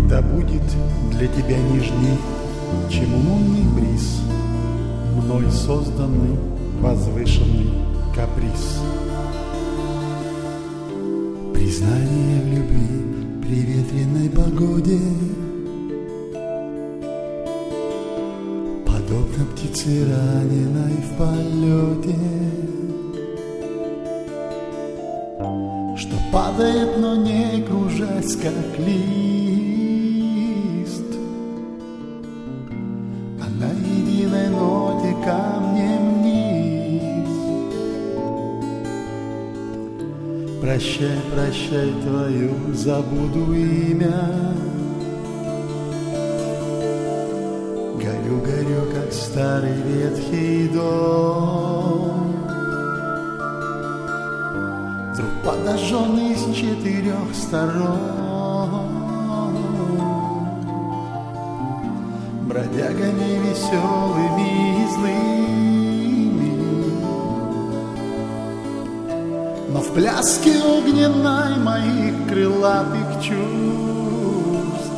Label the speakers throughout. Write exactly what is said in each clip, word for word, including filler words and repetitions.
Speaker 1: Да будет для тебя нежней, чем лунный бриз, мной созданный возвышенный каприз. Признание в любви при ветреной погоде, подобно птице раненой в полете, что падает, но не кружась, как лист, а на единой ноте камнем вниз. Прощай, прощай, твою забуду имя, горю, горю, как старый ветхий дом, вдруг подожженный с четырех сторон, бродягами веселыми и злыми. Но в пляске огненной моих крылатых чувств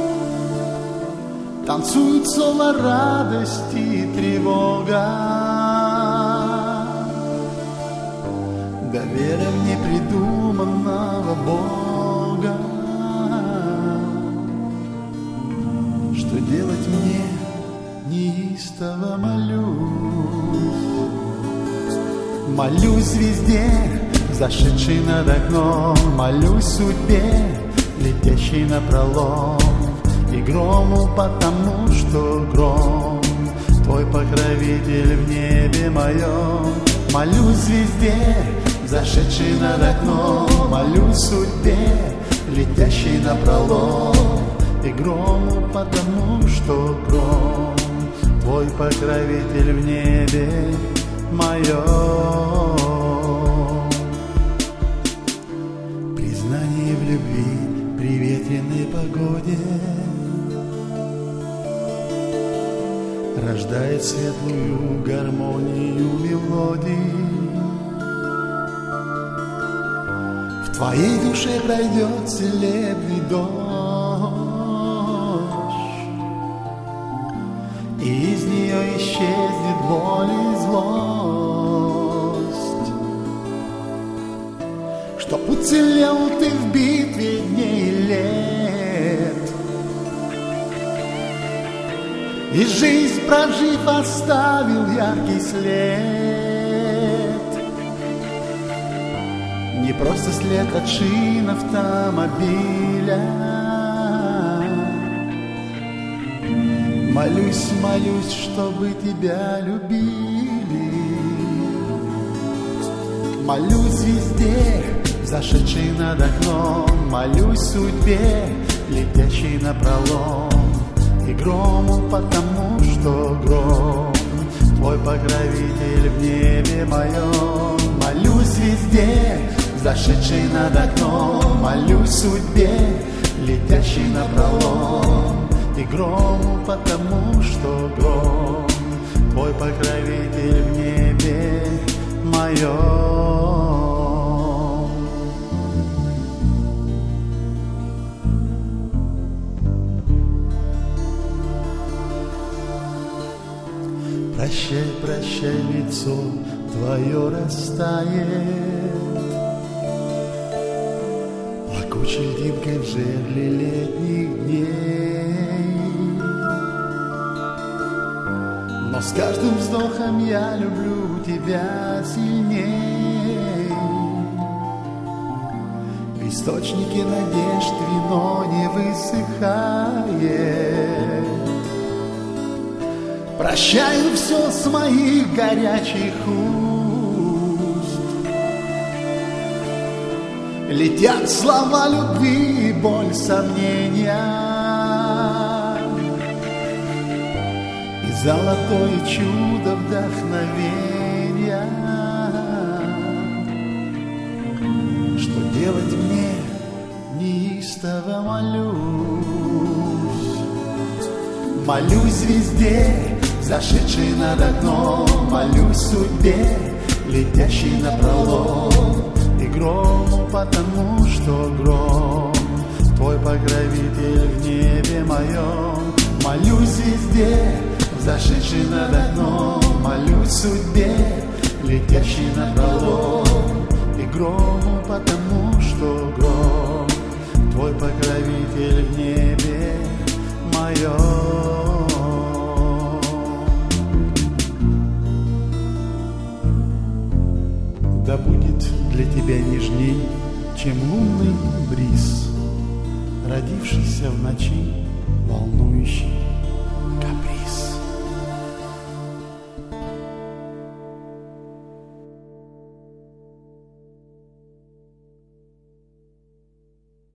Speaker 1: танцуют соло радости и тревога, да вера в непридуманного Бога. Что делать мне, неистово молюсь, молюсь звезде, зашедшей над окном, молюсь судьбе, летящей напролом, и грому, потому что гром твой покровитель в небе моем. Молюсь звезде, зашедшей над окном, молюсь судьбе, летящей напролом, и грому, потому что гром твой покровитель в небе моем. Признание в любви при ветреной погоде рождает светлую гармонию мелодий. В твоей душе пройдет целебный дождь, и из нее исчезнет боль и злость. Чтоб уцелел ты в битве дней и лет, и жизнь прожив оставил яркий след. Не просто след от шин автомобиля. Молюсь, молюсь, чтобы тебя любили. Молюсь звезде, зашедшей над окном, молюсь судьбе, летящей напролом, и грому, потому что гром твой покровитель в небе моем. Молюсь звезде, зашедшей над окном, молюсь судьбе, летящей напролом, и грому, потому что гром твой покровитель в небе моем. Прощай, прощай, лицо твое растает плакучей льдинкой в жерле летних дней. Но с каждым вздохом я люблю тебя сильней. В источнике надежд вино не высыхает. Прощаю все с моих горячих уст. Летят слова любви, боль, сомнения, и золотое чудо вдохновения. Что делать мне, неистово молюсь. Молюсь звезде, зашедшей над окном, молюсь судьбе, летящей напролом, и грому, потому что гром Твой покровитель в небе моем. Молюсь везде, зашедший над окном, молюсь судьбе, летящий на пролом, и грому, потому что гром Твой покровитель в небе моем. Да будет для тебя нежней, чем лунный бриз, родившийся в ночи, волнующий